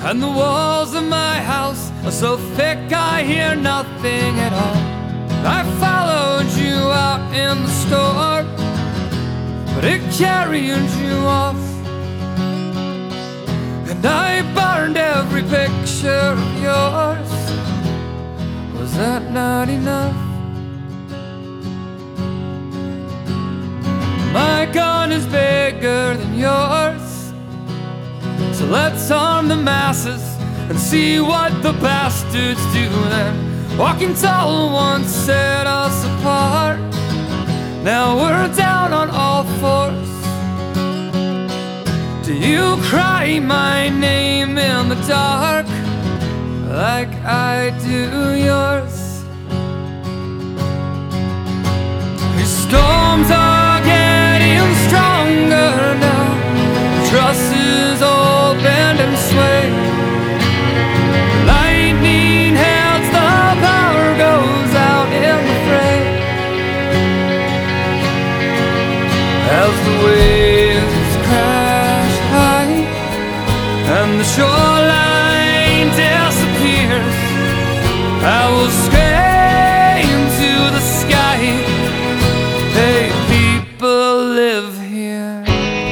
And the walls of my house are so thick I hear nothing at all. I followed you out in the storm, but it carried you off. And I burned every picture of yours. Was that not enough? My gun is bigger than yours, so let's arm the masses and see what the bastards do then. Walking tall once set us apart. Now we're down on all fours. Do you cry my name in the dark like I do yours? These storms are getting stronger now. Trusses all bend and sway. Lightning heads, the power goes out in the fray. As the waves crash high and the shoreline disappears, I will scream to the sky, hey, people live here.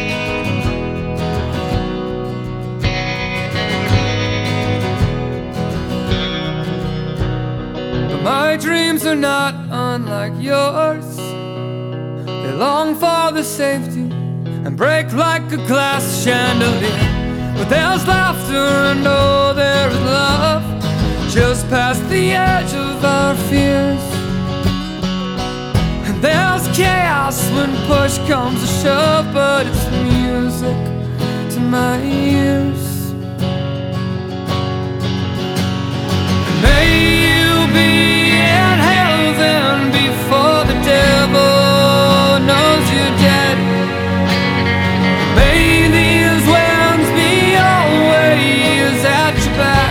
But my dreams are not unlike yours. They long for the safety and break like a glass chandelier. But there's laughter and oh, there is love just past the edge of our fears. And there's chaos when push comes to shove, but it's music to my ears. And may you be in heaven before the devil knows you're dead. May these winds be always at your back.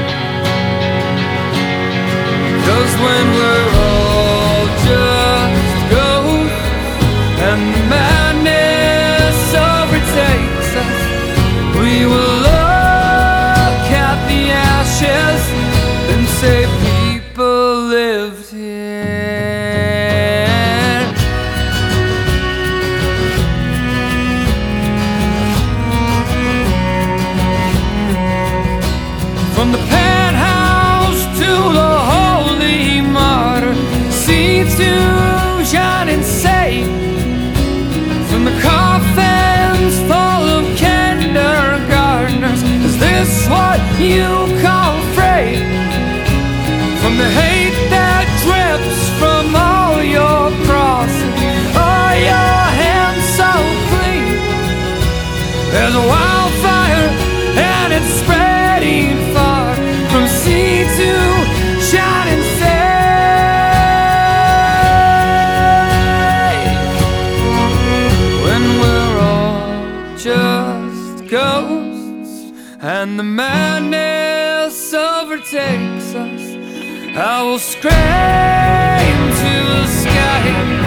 'Cause when we're all just ghosts and the madness overtakes us, we will look at the ashes and say people lived here. From the penthouse to the holy martyr, sea to shining saint. From the coffins full of kindergartners, is this what you call freight? From the hate that drips from all your crosses, are your hands so clean? There's a wildfire and it's spreading far, from sea to shining saint. When we're all just ghosts and the madness overtakes us, I will scream to the sky,